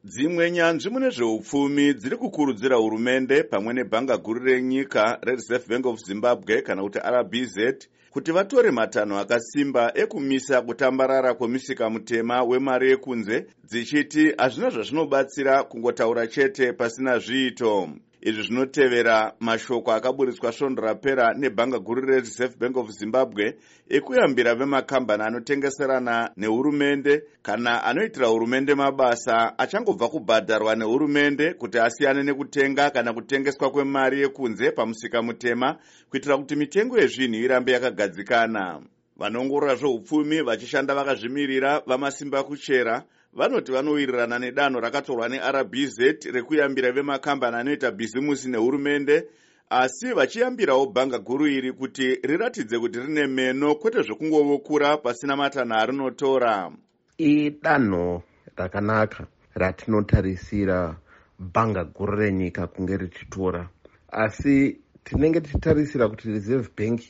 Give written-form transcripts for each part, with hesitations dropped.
Dzimwe nyanzvi mune zveupfumi dziri kukurudzira hurumende pamwe nebhanga guru renyika reReserve Bank of Zimbabwe kana kuti RBZ kuti vatore matanho akasimba ekumisa kutambarara kwemisika mutema wemari yekunze, dzichiti hazvina zvazvinobatsira kungotaura chete pasina zviito. Izvi zvinotevera mashoko akaburitswa svondo rapera nebhanga guru reReserve Bank of Zimbabwe ekuyambira vemakambani anotengeserana nehurumende kana anoitira hurumende mabasa achangobva kubhadharwa nehurumende kuti asiyane nekutenga kana kutengeswa kwemari yekunze pamusika mutema kuitira kuti mitengo yezvinhu irambe yakagadzikana. Vanongorora zveupfumi vachishanda vakazvimirira vamasimba kuchera vanoti vanowirirana nedanho rakatorwa neRBZ rekuyambira vemakambani anoita bhizimusi nehurumende, asi vachiyambirawo bhanga guru iri kuti riratidze kuti rine meno kwete zvekungovokura pasina matanho arinotora. Idanho rakanaka ratinotarisira bhanga guru renyika kunge richitora, asi tinenge tichitarisira kuti Reserve Bank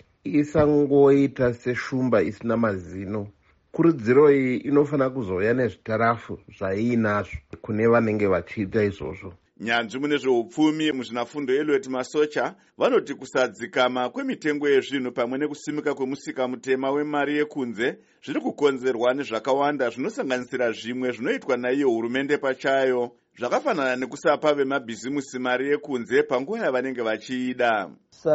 isangoita seshumba isina mazino. Kurudziro iyi inofanira kuzouya nezvitarafu zvaiinazvo kune vanenge vachiita izvozvo. Nyanzvi mune zveupfumi muzvinafundo Elliot Masocha vanoti kusadzikama kwemitengo yezvinhu pamwe nekusimika kwemusika mutema wemari yekunze zviri kukonzerwa nezvakawanda zvinosanganisira zvimwe zvinoitwa naiyo hurumende pachayo, zvakafanana nekusapa vemabhizimusi mari yekunze panguva yavanenge vachiida.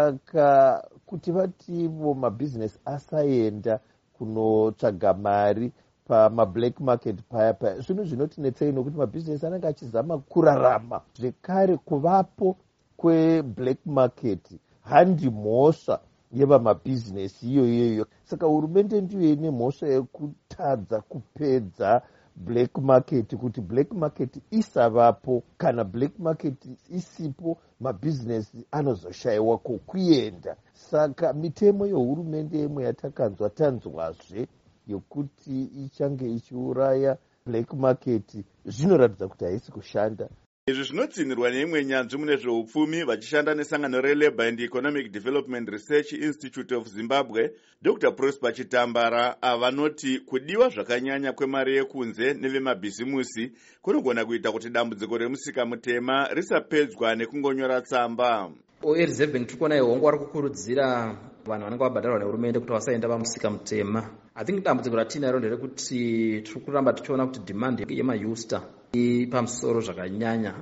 Saka kuti vativo mabhizinesi asaenda kunotsvaga mari pamablack market paya zvinhu zvinotinetsei nokuti mabhizinesi anenge achizama kurarama. Zvekare kuvapo kweblack market handi mhosva yevamabhizinesi iyoyo. Saka hurumende ndiyo ine mhosva yekutadza kupedza black market, kuti black market isavapo. Kana black market isipo mabhizinesi anozoshayiwa kokuenda. Saka mitemo yehurumende yemwe yatakanzwa tanzwazve yokuti ichange ichiuraya black market zvinoratidza kuti haisi kushanda. Izvi zvinotsinirwa neimwe nyanzvi mune zveupfumi vachishanda nesangano reLabour and Economic Development Research Institute of Zimbabwe, Dr. Prosper Chitambara, avanoti kudiwa zvakanyanya kwemari yekunze nevemabhizimusi kunogona kuita kuti dambudziko remusika mutema risapedzwa nekungonyora tsamba. Reserve Bank tikuona ihongo vari kukurudzira vanhu vanenge vabhadharwa nehurumende kuti vasaenda pamusika mutema. I think dambudziko ratinaro nderekuti tiri kuramba tichiona kuti demand yemayusta pamusoro zvakanyanya.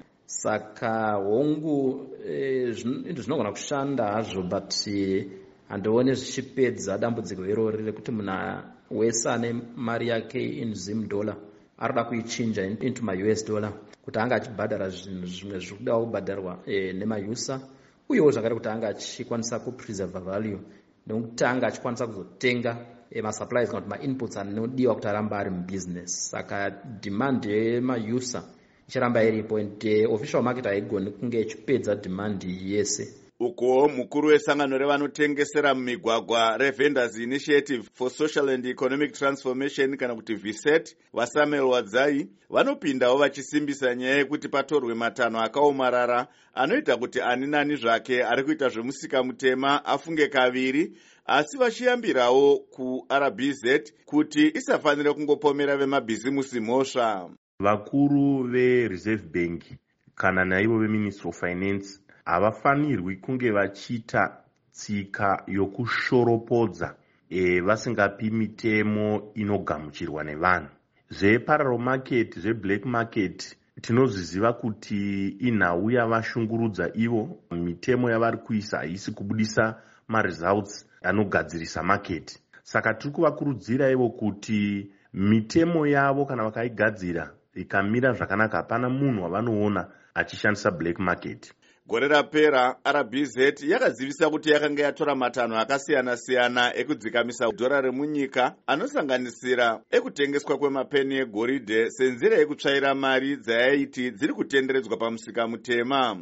Saka hongu zvinogona kushanda hazvo, but handione zvichipedza dambudziko irori rekuti munhu wese ane mari yake in Zim dollar arikuda kuichinja into ma-US dollar kuti anga achibhadhara zvinhu zvimwe zviri kuda kubhadharwa nemayusa, uyewo zvakare kuti anga achikwanisa kupreserve value nekuti anga achikwanisa kuzotenga masupplies kana kuti ma-inputs anodiwa kuti aramba ari mubusiness. Saka demand yemayusa ichiramba iripo, and official market haigoni kunge ichipedza demand yese. Uko mukuru wesangano revanotengesera mumigwagwa reVendors Initiative for Social and Economic Transformation kana kuti VSET vaSamuel Wadzai vanopindawo vachisimbisa nyaya yekuti patorwe matanho akaomarara anoita kuti ani nani zvake ari kuita zvemusika mutema afunge kaviri, asi vachiyambirawo kuRBZ kuti isafanire kungopomera vemabhizimusi mhosva. Vakuru veReserve Bank kana naivo veMinistry of Finance havafanirwi kunge vachiita tsika yokushoropodza vasingapi mitemo inogamuchirwa nevanhu. Zveparallel market, zveblack market tinozviziva kuti inhau yavashungurudza ivo. Mitemo yavari kuisa haisi kubudisa maresults anogadzirisa market. Saka tiri kuvakurudzira ivo kuti mitemo yavo kana vakaigadzira ikamira zvakanaka, hapana munhu wavanoona achishandisa black market. Gore rapera RBZ yakazivisa kuti yakanga yatora matanho akasiyana-siyana ekudzikamisa dhora remunyika anosanganisira ekutengeswa kwemapeni egoridhe senzira yekutsvaira mari dzayaiti dziri kutenderedzwa pamusika mutema.